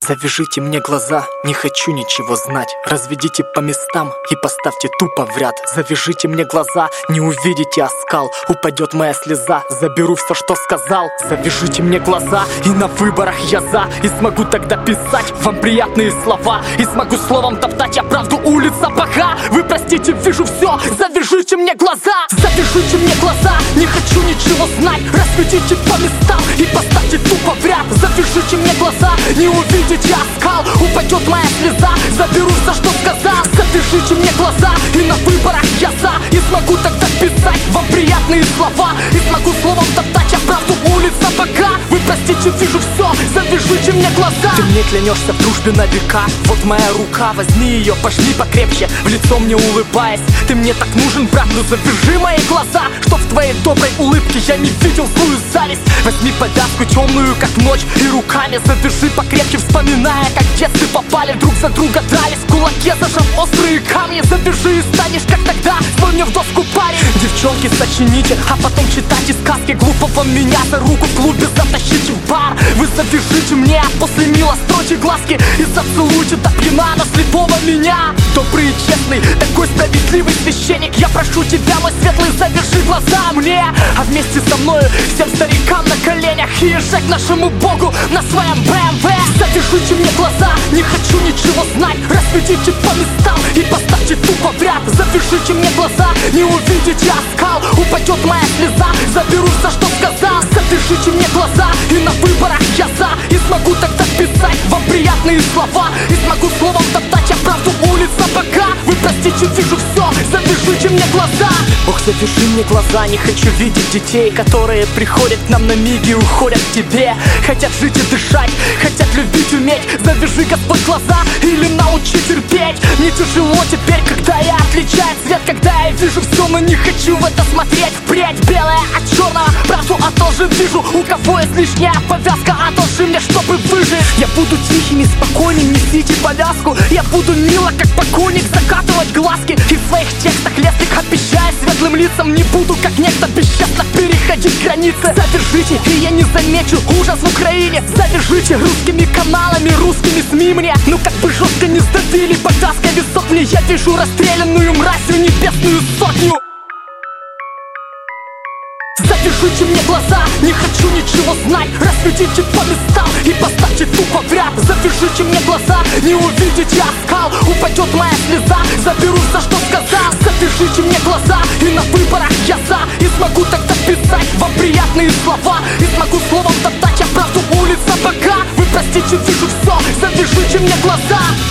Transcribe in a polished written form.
Завяжите мне глаза, не хочу ничего знать. Разведите по местам и поставьте тупо в ряд. Завяжите мне глаза, не увидите оскал. Упадет моя слеза, заберу все, что сказал. Завяжите мне глаза, и на выборах я за. И смогу тогда писать вам приятные слова. И смогу словом топтать я правду улиц сапога. Вы простите, вижу все, завяжите мне глаза. Завяжите мне глаза, не хочу ничего знать. Разведите по местам и поставьте тупо в ряд. Завяжите мне глаза, не увидите оскал. Упадет моя слеза, заберу все, что сказал. Завяжите мне глаза, и на выборах я за. И смогу тогда писать вам приятные слова. И смогу словом топтать я правду улиц сапога. Вы простите, вижу все, завяжите мне глаза. Ты мне клянешься в дружбе на века. Вот моя рука, возьми ее, пожми покрепче, в лицо мне улыбаясь. Ты мне так нужен, брат, ну завяжи мои глаза, что в твоей доброй улыбке я не видел злую зависть. Возьми повязку темную, как ночь, и руками завяжи покрепче, вспоминая, как в детстве попали друг за друга, дрались в кулаке, зажав острые камни. Завяжи и станешь, как тогда, свой мне в доску парень. Девчонки, сочините, а потом читайте сказки глупого меня. За руку в клубе затащите в бар. Вы завяжите мне, а после мило стройте глазки и зацелуйте до пьяна на слепого меня. Добрый и честный, такой справедливый священник, я прошу тебя, мой светлый, завяжи глаза мне. А вместе со мною всем старикам на коленях и езжай к нашему Богу на своем БМВ. Завяжите мне глаза, не хочу ничего знать. Разведите по местам и поставьте тупо в ряд. Завяжите мне глаза, не увидите оскал. Упадет моя слеза, заберу все, что сказал. Завяжите мне глаза, и на выборах я за. И смогу тогда писать вам приятные слова. И смогу словом топтать я правду улиц сапога. Вы простите, вижу все, завяжите мне глаза. Ох, завяжи мне глаза, не хочу видеть детей, которые приходят к нам на миги и уходят к тебе. Хотят жить и дышать, хотят любить, уметь. Завяжи, Господь, глаза или научи терпеть. Мне тяжело теперь, когда я отличаю цвет, когда я вижу все, но не хочу в это смотреть. Впредь белое от черного, правду а тоже вижу. У кого есть лишняя повязка, одолжи мне, чтобы выжить. Я буду тихим и спокойным, несите повязку. Я буду мило, как покойник, закатывать глазки. И в своих текстах лесных обещаю светлым лицам не буду, как некто бесчестно переходить границы. Завяжите, и я не замечу ужас в Украине. Завяжите русскими каналами, русскими СМИ мне. Ну как бы жестко не сдавили повязкой висок мне. Я вижу расстрелянную мразью небесную сотню. Завяжите мне глаза, не хочу ничего знать. Разведите по местам и поставьте тупо в ряд. Завяжите мне глаза, не увидите оскал. Упадет моя слеза, заберу все, что сказал. Завяжите мне глаза, и на выборах я за. И смогу тогда писать вам приятные слова. И смогу словом топтать я правду улиц сапога. Вы простите, вижу все, завяжите мне глаза.